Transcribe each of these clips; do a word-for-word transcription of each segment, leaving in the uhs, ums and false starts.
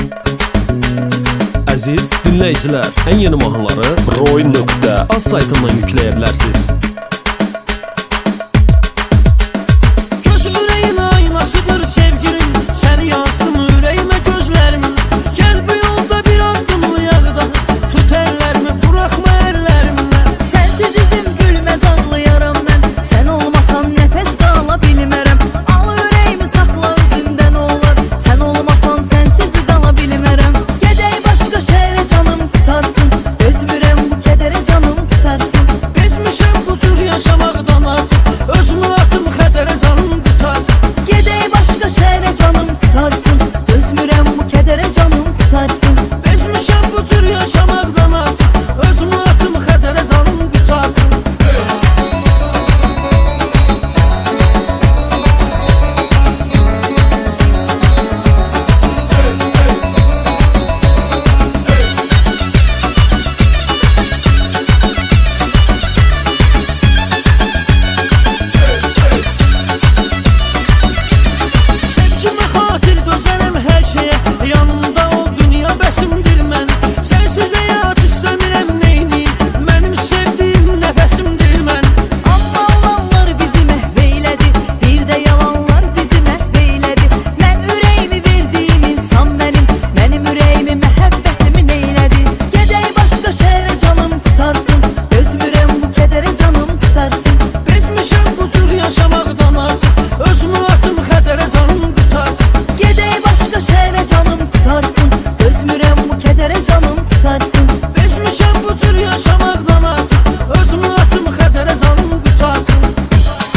Əziz dinləyicilər, ən yeni mahnıları roy nöqtə az saytından yükləyə bilərsiniz. Gözümün aynasıdır sevgilim, səni yazdım ürəyimə gözlərim. Gəl bu yolda bir addım uyaqda, tut əllərimi, buraxma əllərimdən. Sensiz üzüm gülməz anlayaram mən, sən olmasan nəfəs də ala bilmərəm. Al ürəyimi saxla özündən olar, sən olmasan sənsiz qala bilmərəm. Gedək başqa şəhərə canım qutarsın, dözmürəm bu kədərə canım qutarsın. Bezmişəm bu cür yaşamaqdan artıq, özümü atım xəzərə canım qutarsın. Gedək başqa şəhərə canım qutarsın, dözmürəm bu kədərə canım qutarsın. Bezmişəm bu cür yaşamaqdan artıq, özümü atım xəzərə canım qutarsın. Sevgimə xatir dözərəm hər şeyə, yanımda ol dünya bəsimdir mən. Sənsiz həyat istəmirəm neyniyim, mənim sevdiyim nəfəsimdir mən. Amma olanlar bizi məhv eylədi, bir də yalanlar bizi məhv eylədi. Mən ürəyimi verdiyim insan mənim, mənim ürəyimi məhəbbətimi neylədi. Gedək başqa şəhərə canım qutarsın, dözmürəm bu kədərə canım qutarsın. Bezmişəm bu cür yaşamaqdan artıq, özümü atım xəzərə canım qutarsın. Gedək başqa şəhərə canım qutarsın, dözmürəm bu kədərə canım qutarsın. Bezmişəm bu cür yaşamaqdan artıq, özümü atım xəzərə canım qutarsın.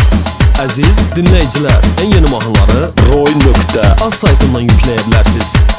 Əziz dinləyicilər, ən yeni mahnıları roy nöqtə az saytından yükləyə bilərsiniz.